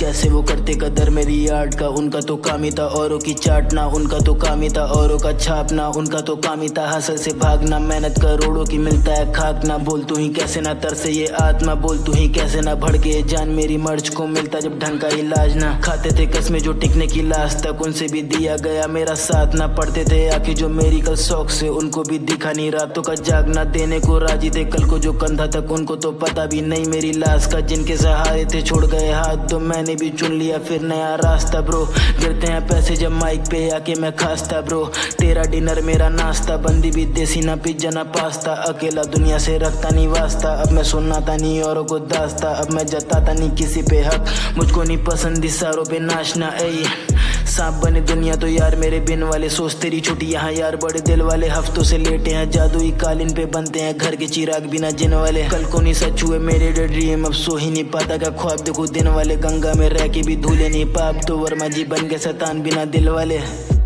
कैसे वो करते कदर मेरी आर्ट का। उनका तो काम ही था औरों की चाटना, उनका तो काम ही था औरों का छापना, उनका तो काम ही था हसल से भागना। मेहनत करोड़ों की मिलता है खाकना। बोल तू ही कैसे ना तरसे ये आत्मा, बोल तू ही कैसे ना भड़के जान मेरी मर्ज को मिलता जब ढंग का इलाज ना। खाते थे कसमें जो टिकने की लाश तक, उनसे भी दिया गया मेरा साथ ना। पढ़ते थे आके जो मेरी कल शौक से, उनको भी दिखा नहीं रातों का जागना। देने को राजी थे कल को जो कंधा तक, उनको तो पता भी नहीं मेरी लाश का। जिनके सहारे थे छोड़ गए हाथ तो मैंने भी चुन लिया फिर नया रास्ता। ब्रो गिरते हैं पैसे जब माइक पे आके मैं खास्ता। ब्रो तेरा डिनर मेरा नाश्ता, बंदी भी देसी ना पिज्जा ना पास्ता। अकेला दुनिया से रखता नहीं वास्ता, अब मैं सुनाता नहीं औरों को दास्ता। अब मैं जताता नहीं किसी पे हक, मुझको नहीं पसंद इशारों पे नाचना। ऐ सांप बने दुनिया तो यार मेरे बिन वाले, सोच तेरी छोटी यहाँ यार बड़े दिल वाले। हफ्तों से लेटे हैं जादुई कालीन पे, बनते हैं घर के चिराग बिना जिन वाले। कल को नहीं सच हुए मेरे ड्रीम, अब सो ही नहीं पाता क्या ख्वाब देखो दिन वाले। गंगा में रह के भी धूले नहीं पाप, तो वर्मा जी बन गए शैतान बिना दिल वाले।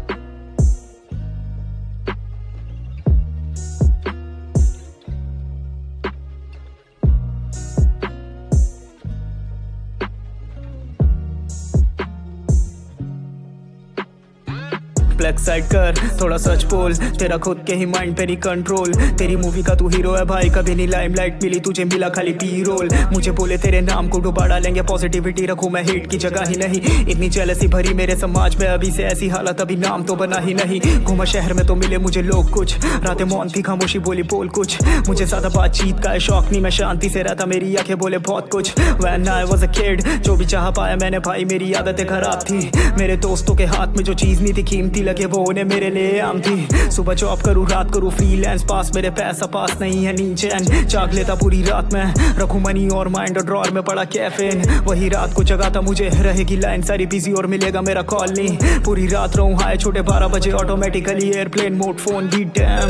ब्लैक साइड कर थोड़ा सच बोल, तेरा खुद के ही माइंड पे नहीं कंट्रोल। तेरी मूवी का तू हीरो है भाई, कभी नहीं लाइमलाइट मिली तुझे, मिला खाली बी रोल। मुझे बोले तेरे नाम को डुबा डालेंगे, पॉजिटिविटी रखूं मैं हिट की जगह ही नहीं। इतनी जेलसी भरी मेरे समाज में अभी से ऐसी हालत, अभी नाम तो बना ही नहीं। घूमा शहर में तो मिले मुझे लोग कुछ, रातें मौन थी खामोशी बोली बोल कुछ। मुझे ज्यादा बातचीत का है शौक नहीं, मैं शांति से रहता मेरी आंखें बोले बहुत कुछ। When I was a kid जो भी चाह पाया मैंने भाई, मेरी आदतें खराब थी। मेरे दोस्तों के हाथ में जो चीज नहीं थी कीमती लगे वो उन्हें मेरे लिए आम थी। सुबह जॉब करूँ रात करूँ फ्रीलांस, पास मेरे पैसा पास नहीं है नीचे एंड जाग लेता पूरी रात में। रखूँ मनी और माइंड और ड्रॉर में पड़ा कैफीन, वही रात को जगाता मुझे। रहेगी लाइन सारी बिजी और मिलेगा मेरा कॉल नहीं। पूरी रात रहूँ हाय छोटे 12 बजे ऑटोमेटिकली एयरप्लेन मोड फोन भी डैम।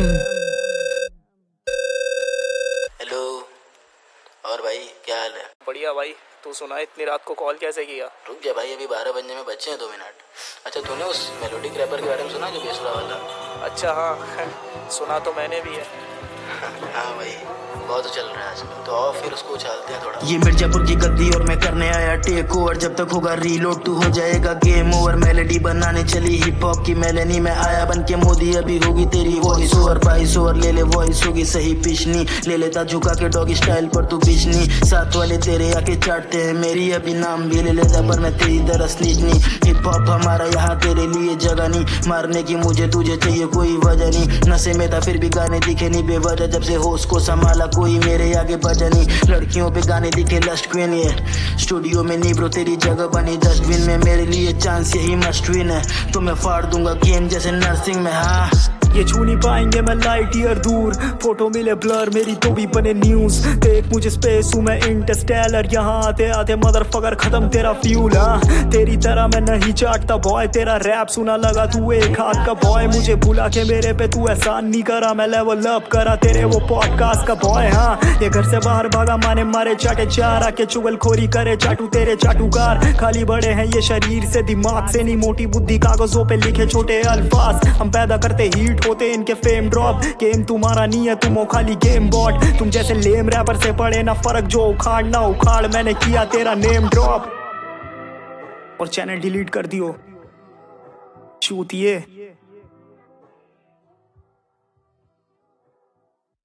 हेलो और भाई क्या हाल है? बढ़िया भाई, तू सुना इतनी रात को कॉल कैसे किया? रुक जा भाई, अभी 12 बजने में बचे हैं 2 मिनट। अच्छा तूने उस मेलोडिक रैपर के बारे में सुना जो बेसुरा वाला? अच्छा हाँ सुना तो मैंने भी है। हाँ भाई बहुत चल रहा है आजकल, तो आओ फिर उसको उछालते हैं थोड़ा। ये मिर्जापुर की गद्दी और मैं करने आया टेक ओवर। जब तक होगा रीलोड तू हो जाएगा गेम ओवर। मेलोडी बनाने चली हिप हॉप की मेलेनी में आया बन के मोदी, अभी होगी तेरी वॉइस ओवर। बाइस ओवर ले ले वॉइस होगी सही पिछनी, ले लेता झुका के डॉगी स्टाइल पर तू बिजनी। साथ वाले तेरे आके चाटते हैं मेरी, अभी नाम भी ले लेता पर मैं तेरी तरह नीचनी। हिप हॉप हमारा यहाँ तेरे लिए जगह नहीं, मारने की मुझे तुझे चाहिए कोई वजह नहीं। नशे में था फिर भी गाने दिखे नहीं बेवजह, जब से होश को संभाला कोई मेरे आगे बजा नहीं। लड़कियों पे गाने दिखे लस्ट क्वीन, ये स्टूडियो में नहीं ब्रो तेरी जगह बनी डस्टबिन में। मेरे लिए चांस यही मस्ट विन है, तो मैं फाड़ दूंगा गेम जैसे नर्सिंग में। हाँ ये छू नहीं पाएंगे मैं लाइट ईयर दूर, फोटो मिले ब्लर मेरी तो भी बने न्यूज। देख मुझे स्पेस हूँ मैं इंटरस्टेलर, यहाँ आते आते मदरफकर खत्म तेरा फ्यूल। हाँ तेरी तरह मैं नहीं चाटता बॉय, तेरा रैप सुना लगा तू एक हाथ का बॉय। मुझे भुला के मेरे पे तू एहसान नहीं करा, मैं लेवल अप करा तेरे वो पॉडकास्ट का बॉय। हाँ ये घर से बाहर भागा माने मारे चाटे चार, आके चुगलखोरी करे चाटू तेरे चाटूकार। खाली बड़े हैं ये शरीर से दिमाग से नहीं, मोटी बुद्धि कागजों पे लिखे छोटे अल्फाज। हम पैदा करते हीट होते इनके फेम ड्रॉप, गेम तुम्हारा नहीं है तुम हो खाली गेम बॉट। तुम जैसे लेम रैपर से पड़े ना फर्क, जो उखाड़ ना उखाड़ मैंने किया तेरा नेम ड्रॉप। और चैनल डिलीट कर दियो चूतिए।